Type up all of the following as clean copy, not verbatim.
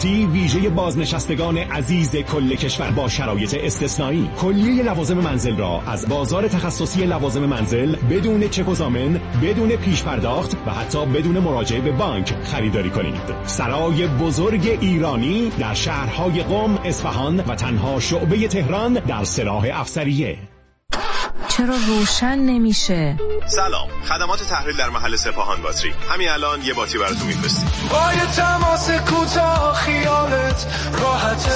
تخصصی ویژه بازنشستگان عزیز کل کشور با شرایط استثنایی. کلیه لوازم منزل را از بازار تخصصی لوازم منزل بدون چک و ضامن، بدون پیش پرداخت و حتی بدون مراجعه به بانک خریداری کنید. سرای بزرگ ایرانی در شهرهای قم، اصفهان و تنها شعبه تهران در سلاح افسریه. چرا روشن نمیشه؟ سلام، خدمات تحویل در محل سپاهان باتری. همین الان یه باتری براتون میفرستیم. با یه تماس کوتاه خیالت راحته.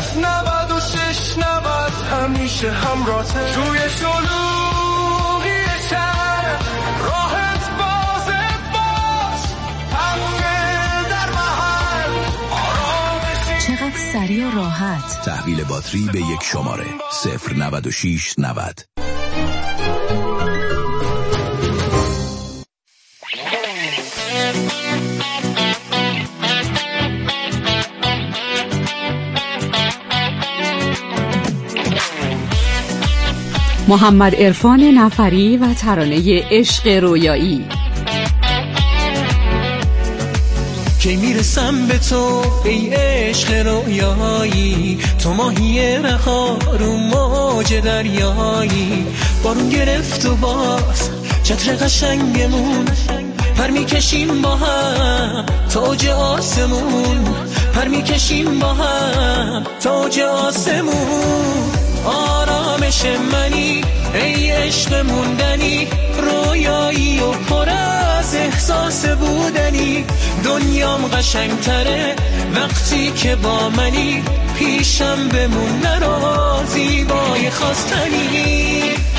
09690 همیشه همراهته. توی شلوغی شهر راحت باز هفته در محل آرامشی. چقدر سریع و راحت. تحویل باتری به یک شماره 09690. محمد عرفان نفری و ترانه عشق رویایی. کی میرسم به تو ای عشق رویایی، تو ماهی رها رو موج دریایی. بارون گرفت و باز چتر قشنگمون، پر میکشیم با هم تا اوج آسمون. پر میکشیم با هم تا اوج آسمون. آرامش منی ای عشق موندنی، رویایی و پر از احساس بودنی. دنیام قشنگتره وقتی که با منی، پیشم بمون نرو زیبای خواستنی.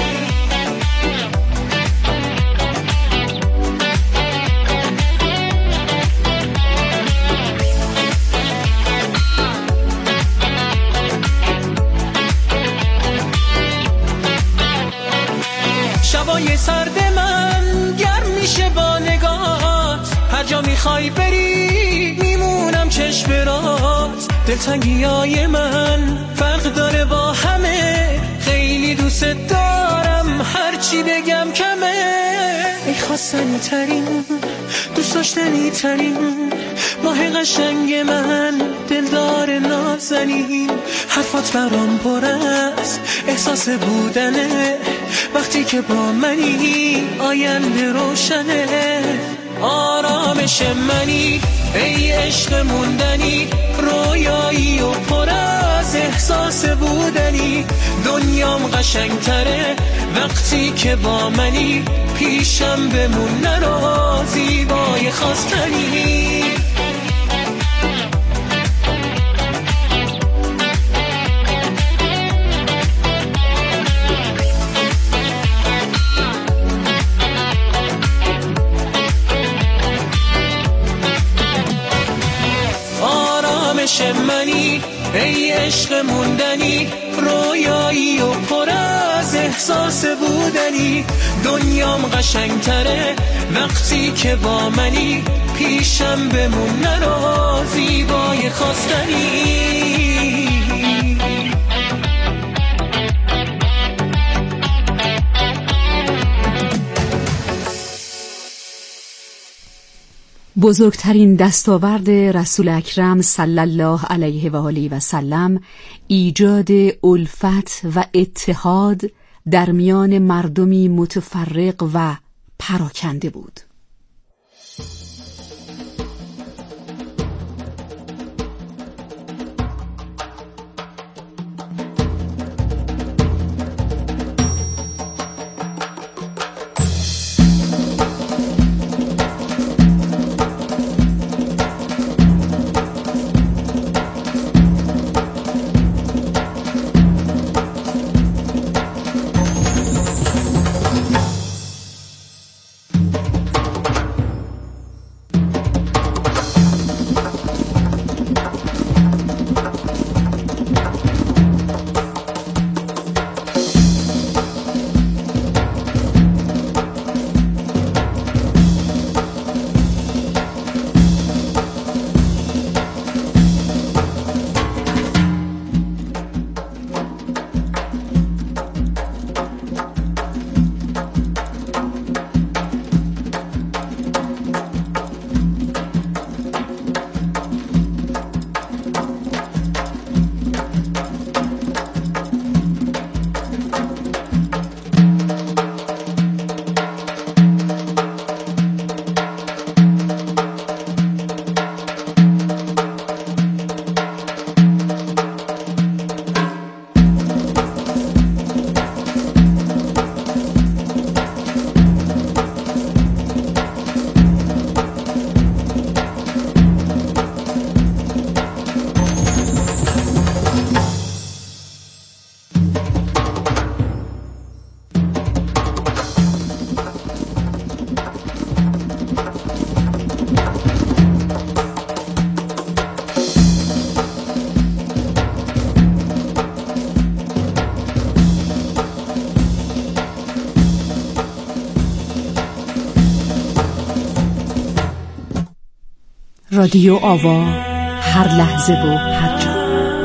شبای سرد من گرم میشه با نگات، هر جا میخوای بری میمونم چشم برات. دلتنگیای من فرق داره با همه، خیلی دوست دارم هرچی بگم کمه. ای خواستنی ترین، دوست داشتنی ترین، ماه قشنگ من، دلدار نازنین. حرفات برام پر از احساس بودنه، وقتی که با منی آینده روشنه. آرامش منی ای عشق موندنی، رویایی و پر از احساس بودنی. دنیام قشنگتره وقتی که با منی، پیشم بمون نرو زیبای خواستنی. آرامش منی ای عشق موندنی، رویایی و پر از احساس بودنی. دنیام قشنگتره وقتی که با منی، پیشم بمون نرو زیبای خواستنی. بزرگترین دستاورد رسول اکرم صلی الله علیه و آله و سلم ایجاد الفت و اتحاد در میان مردمی متفرق و پراکنده بود. رادیو آوا، هر لحظه و هر جا.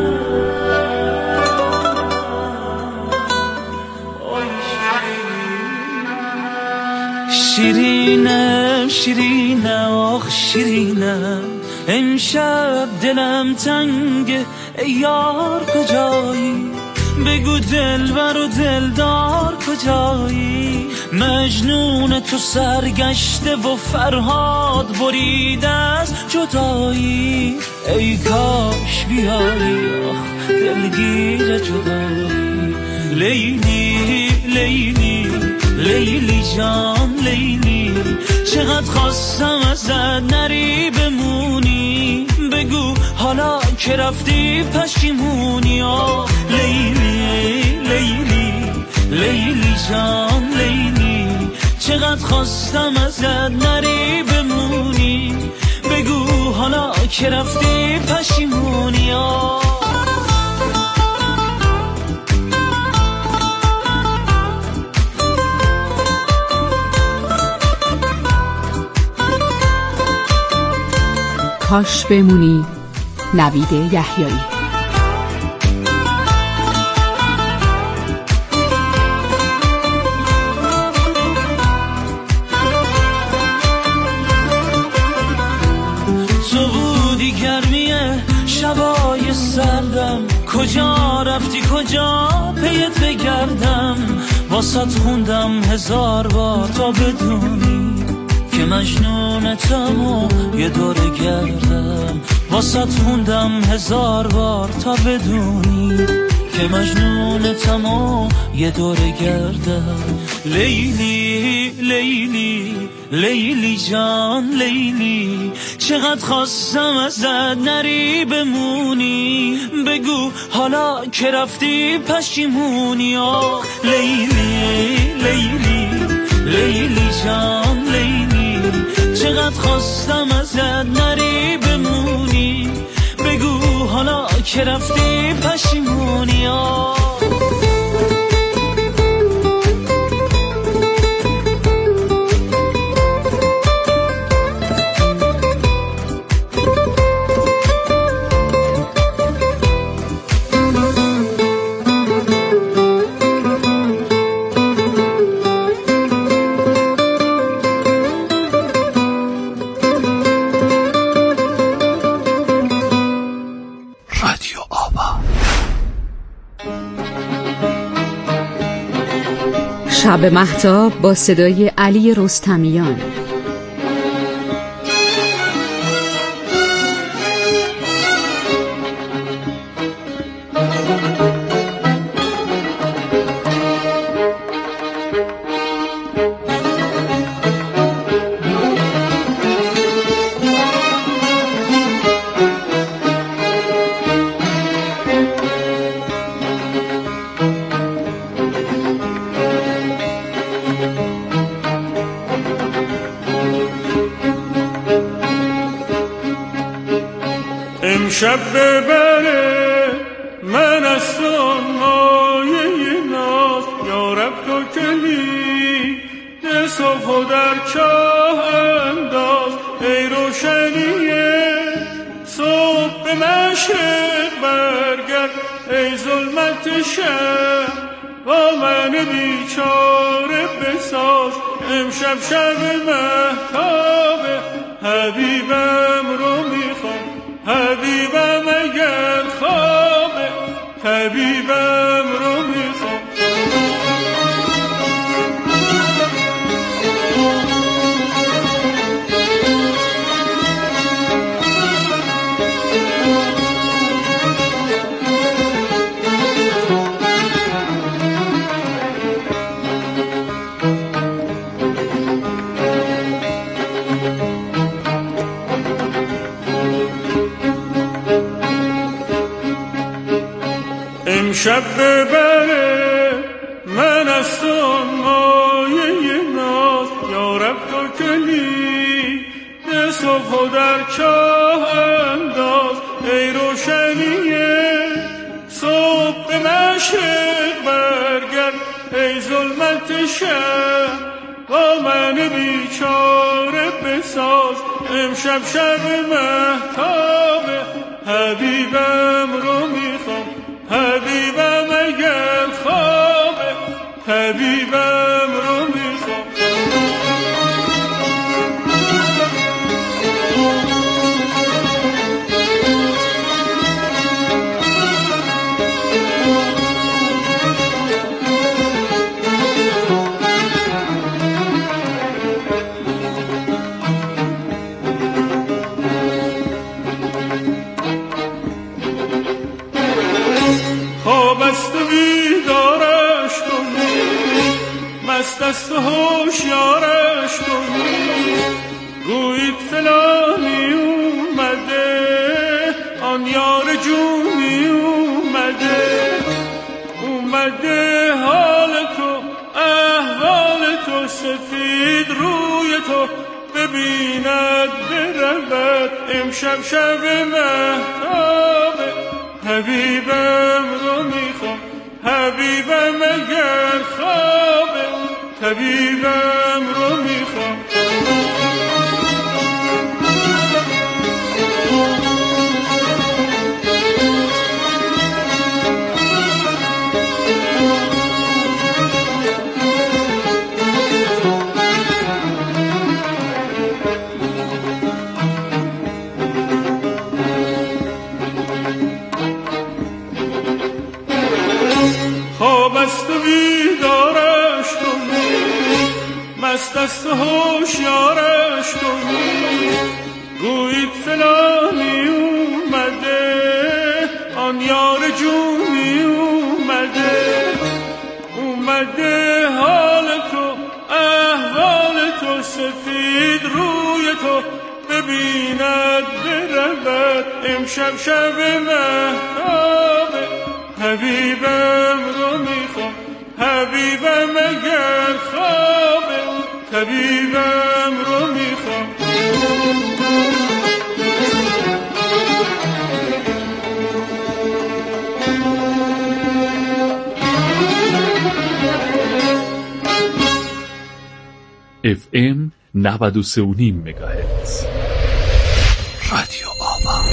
شیرینم شیرینم آخ شیرینم، امشب دلم تنگه ای یار کجایی؟ بگو دلبر و دلدار کجایی؟ مجنون تو سرگشته و فرهاد بریده از جدایی، ای کاش بیایی آخ دلگیر جدایی. لیلی لیلی لیلی جان لیلی، چقدر خواستم ازت نری بمونی، بگو حالا که رفتی پشیمونی. آه لیلی لیلی لیلی جان لیلی، چقدر خواستم ازت نری بمونی، بگو حالا که رفتی پشیمونی. کاش بمونی، نوید یحیایی. تو بودی گرمیه شبای سردم، کجا رفتی کجا پیت بگردم؟ واسط خوندم 1000 بار تا بدونی که مجنونتم و یه دوره گردم. واسط خوندم 1000 بار تا بدونی که مجنونتم و یه دوره گردم. لیلی لیلی لیلی جان لیلی، چقدر خواستم ازت نری بمونی، بگو حالا که رفتی پشیمونی. آه لیلی لیلی لیلی جان لیلی، چقدر خواستم ازت نری بمونی، بگو حالا که رفتی پشیمونی. شب مهتاب با صدای علی رستمیان. امشب ببره من از آن مایه ناز، یارب تو کلید صبح و در چاه انداز، ای روشنیه صبح به مشرق برگرد، ای ظلمت شب با من بیچاره بساز. امشب شب مهتابه حبیبم رو میخوام، حبیبم اگر خوابه حبیبم رو میخوام. امشب ببره من از آن مایه ناز، یارب تو کلید صبح و در چاه انداز، ای روشنیه صبح به مشرق برگرد، ای ظلمت شب با من بیچاره بساز. امشب شب مهتاب، حبیبم رو میخوام، حبیبم اگر خوابه، حبیبم رو میخوام. خوابست و بیدارش کن، مست است و هوشیارش کن، گویید فلانی اومده، آن یار جونی اومده حال تو، احوال تو، سفید روی تو ببیند برود. امشب شب مهتابه، حبیبم رو میخوام، حبیبم اگر خوابه، حبیبم رو میخوام. خوابست و بیدارش کن، مست است و هوشیارش کن، گویید فلانی اومده، آن یار جونی اومده حال تو، احوال تو، سفید روی تو ببیند برود. امشب شب مهتابه، حبیبم رو میخوام، حبیبم اگر خوابه، حبیبم رو میخوام. FM 93.5 مگاهرتز رادیو آوا.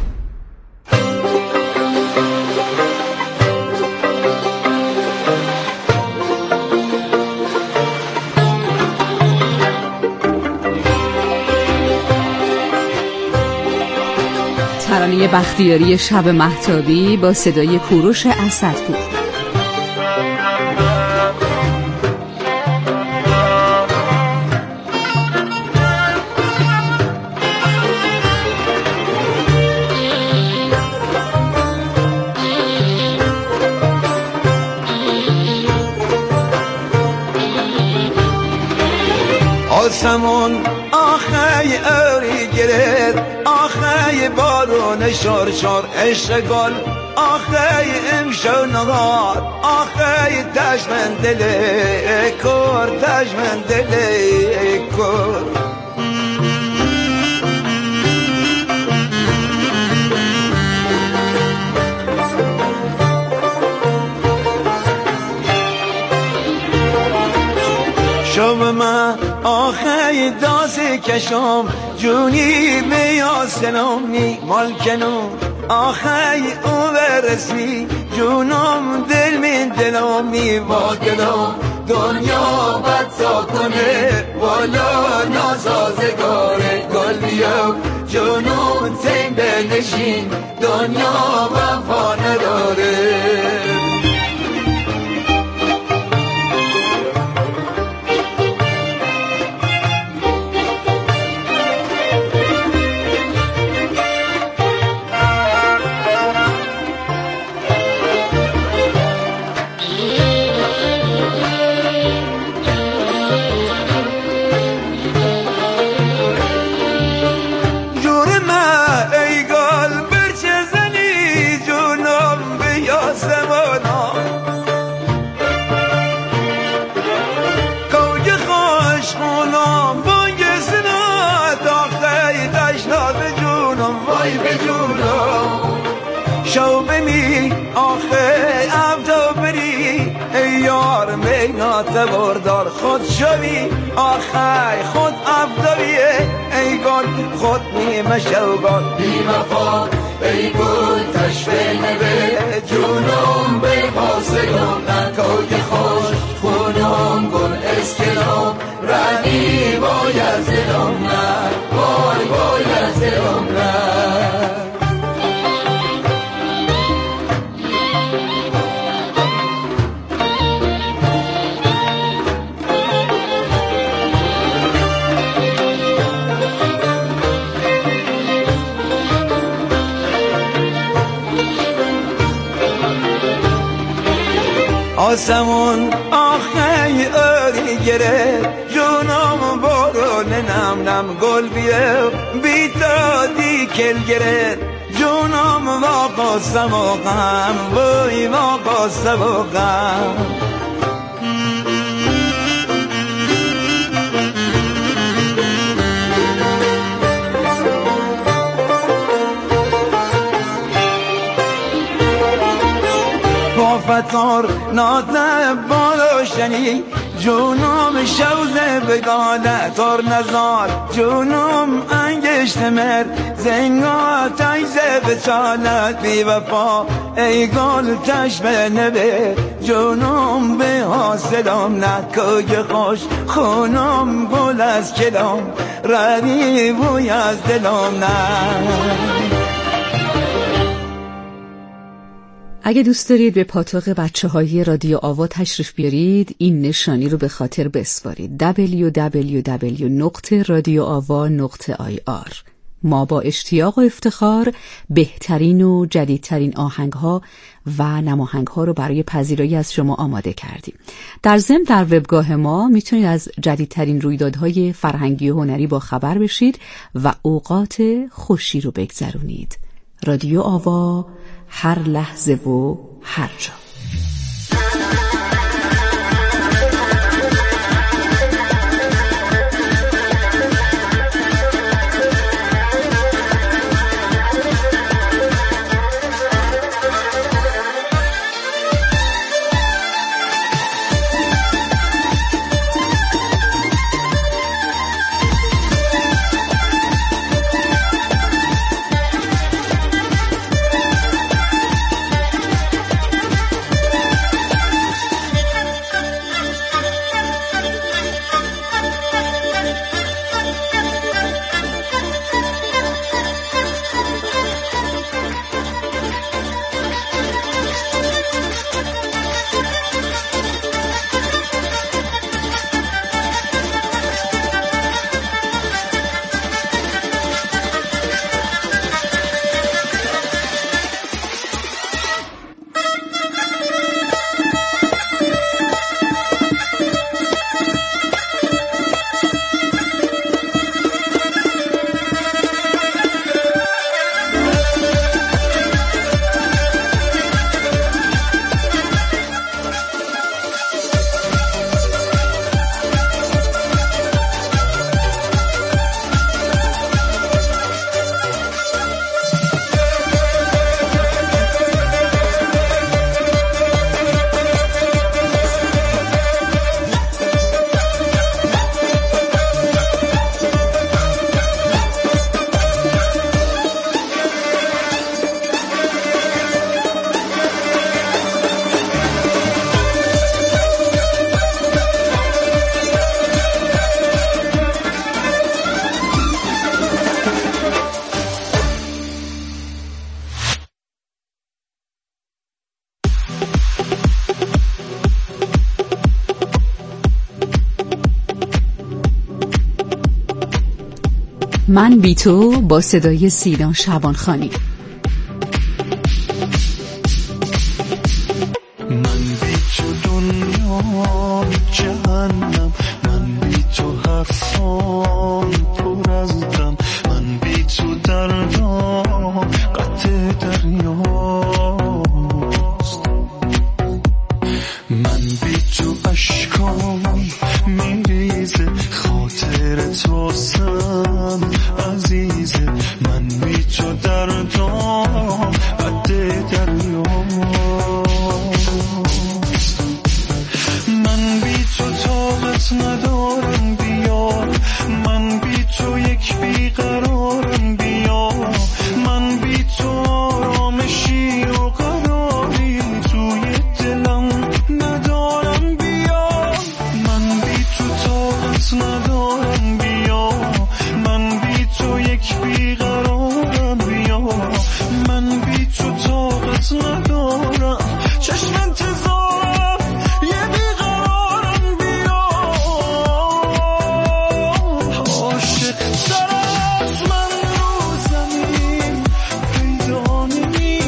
ترانه بختیاری شب مهتابی با صدای کوروش اسدپور. آسمون آخه اوری گرد، آخه بارون شار عشق گل، آخه امشو نهار، آخه تشمن دل کور، تشمن دل کور. شب من آخه دازه کشم، جونی بیا سلامی مال کنم، آخه او برسی جونم دل من دلامی با دلم دنیا بدتا کنه، والا نازازگاره گل بیا جونم تیم بنشین، دنیا وفا نداره. مینا تبردار خود شوی، آخه خود افداریه ای گل خود نیمه شوگل بی وفا ای گل تشبه به جونم به حاصلم نکای خوش خونم گل اسکلم رنی باید زلم نه وای باید زلم نه آسمون آخی اری گره جونم برو نم نم گل بیه بیتا دی کل گره جونم واقع سموقم بوی واقع سموقم فتار ناته بالوشنی جونم شوزه بگاده تار نزار جونم انگشت مر زنگا تایزه بچالت بی وفا ای گل تشبه نبه جونم به حاصلم نکوی خوش خونم گل از کلم ردی بوی از دلم نه. اگه دوست دارید به پاتوق بچه‌های رادیو آوا تشریف بیارید این نشانی رو به خاطر بسپارید www.radioava.ir. ما با اشتیاق و افتخار بهترین و جدیدترین آهنگ‌ها و نماهنگ‌ها رو برای پذیرایی از شما آماده کردیم. در ضمن در وبگاه ما میتونید از جدیدترین رویدادهای فرهنگی و هنری با خبر بشید و اوقات خوشی رو بگذرونید. رادیو آوا، هر لحظه و هر جا. من بی تو با صدای سینا شعبانخانی. من بی تو دنیا جهنم، من بی تو حرفام پر از دم، من بی تو دردام قطع دریاست، من بی تو اشکام میریزه، خاطر تو سم عزیزه، من بی تو دردام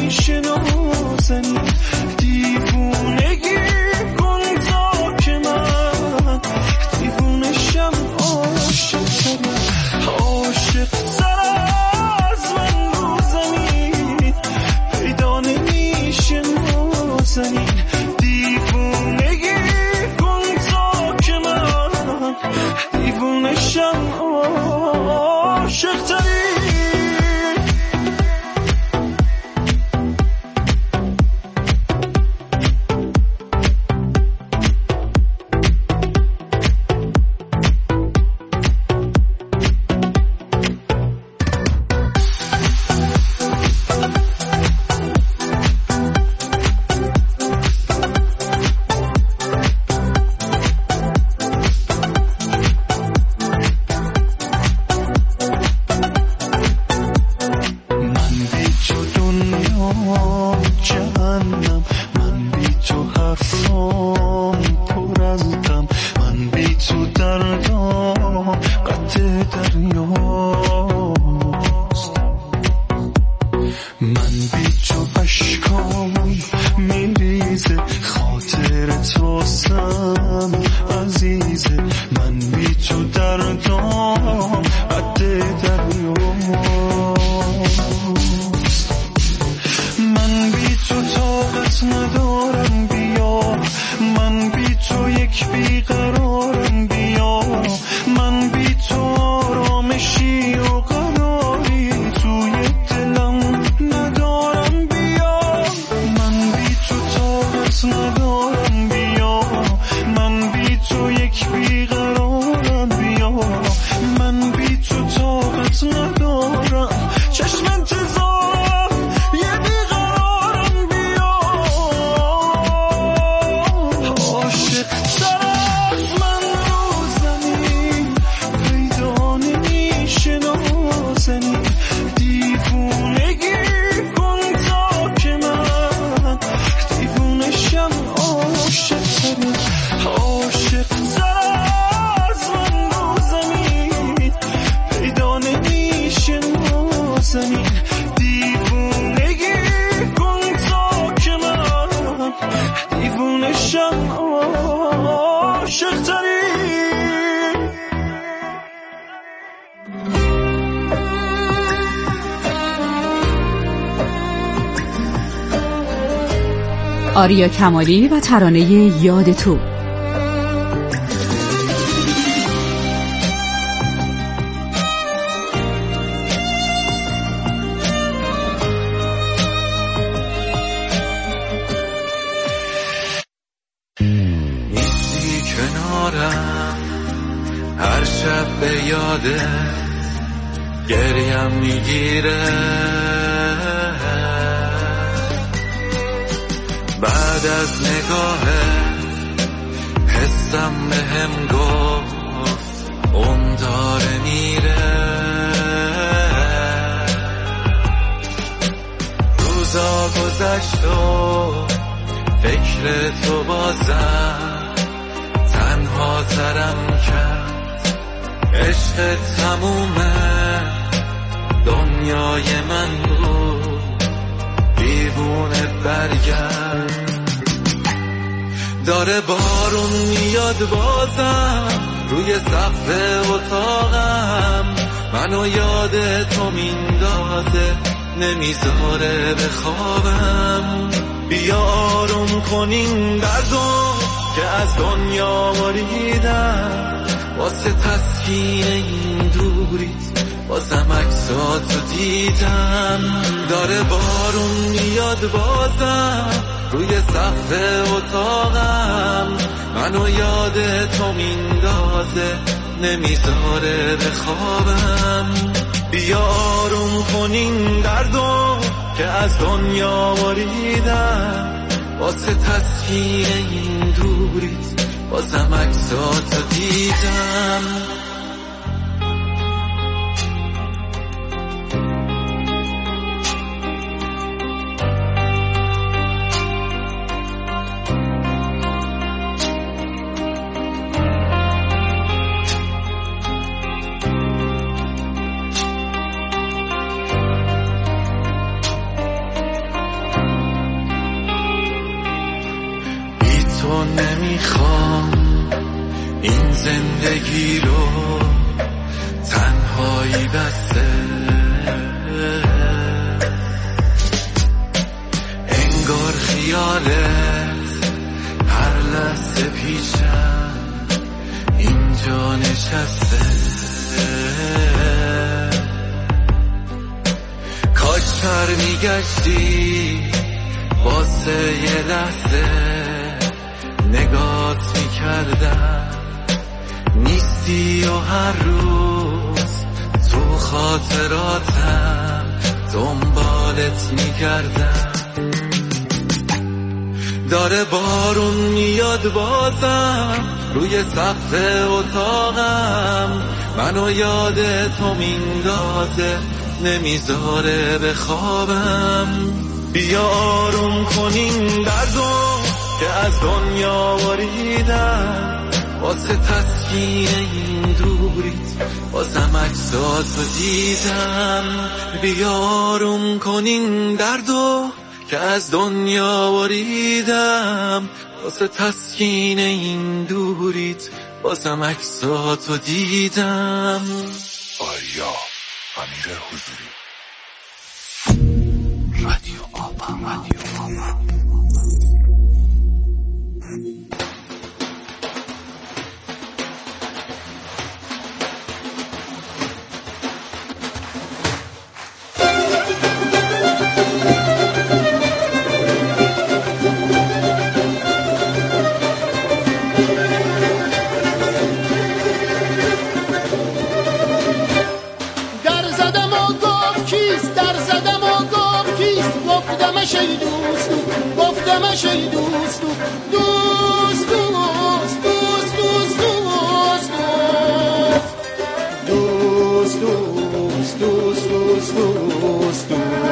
میشناسنی دیوونگی کن تا که من دیوونشم عاشق تر از من رو زمین پیدا نمیشناسنی دیوونگی کن تا که من دیوونشم عاشق تری. آریا کمالی و ترانه یاد تو. نیستی کنارم هر شب به یاده گریم میگیره بعد از نگاه حسم بهم گفت اون داره میره روزا گذشت و فکر تو بازم تنها ترم کرد عشق تمومه دنیای من بود دیوونه برگرد داره بارون میاد بازم روی سقف اتاقم منو یاد تو میندازه نمیذاره بخوابم بیا آروم کنین دردم که از دنیا مریدم واسه تسکین این دوریت بازم عکساتو دیدم داره بارون میاد بازم روی سقف اتاقم منو یاد تو میندازه نمیذاره بخوابم بیا آروم کنین دردم که از دنیا مریدم واسه تسکین این دوریت بازم عکساتو دیدم نمیخوام این زندگی رو تنهایی بسته، انگار خیالت هر لحظه پیشم اینجا نشسته. کاش میگشتی واسه یه لحظه نگات میکردم، نیستی و هر روز تو خاطراتم دنبالت میگردم. داره بارون میاد بازم روی سقف اتاقم، منو یاد تو میندازه نمیذاره بخوابم. بیا آروم کنیم دردو که از دنیا وریدم، واسه تسکین این دوریت واسم عکساتو دیدم. بیا آروم کنیم دردو که از دنیا وریدم، واسه تسکین این دوریت واسم عکساتو دیدم. آریا امیر حضوری، رادیو آبا. ای دوست دوست دوست دوست دوست دوست دوست دوست دوست دوست دوست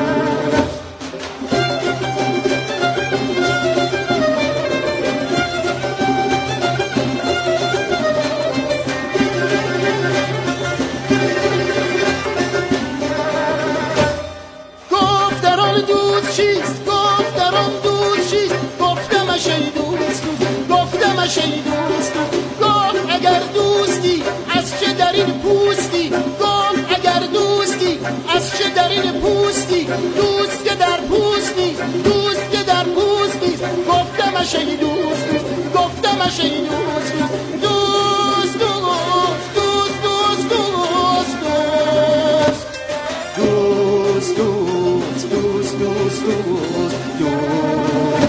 گفتران دوست چیست گفتران دوست چیست گفتمش ای دوست گفتمش ای دوست گفت اگر دوستی از چه در این پوستی گفت اگر دوستی از چه در این پوستی دوست که در پوست نیست دوست که در پوست نیست گفتمش ای دوست گفتمش ای دوست دوست دوست دوست دوست دوست دوست دوست دوست دوست دوست دوست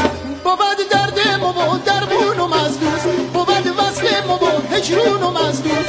هجرون و مزدون